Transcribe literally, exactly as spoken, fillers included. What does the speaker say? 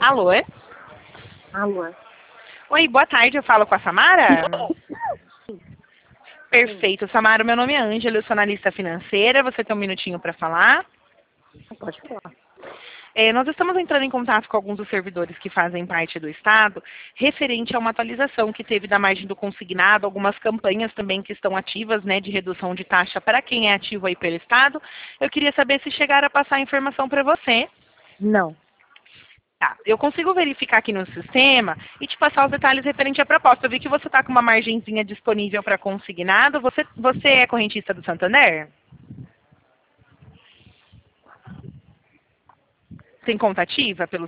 Alô? Alô? Oi, boa tarde, eu falo com a Samara? Perfeito, Samara, meu nome é Ângela, eu sou analista financeira, você tem um minutinho para falar? Pode falar. É, nós estamos entrando em contato com alguns dos servidores que fazem parte do Estado, referente a uma atualização que teve da margem do consignado, algumas campanhas também que estão ativas, né, de redução de taxa para quem é ativo aí pelo Estado. Eu queria saber se chegaram a passar a informação para você. Não. Tá, eu consigo verificar aqui no sistema e te passar os detalhes referente à proposta. Eu vi que você está com uma margenzinha disponível para consignado. Você, você é correntista do Santander? Tem conta ativa pelo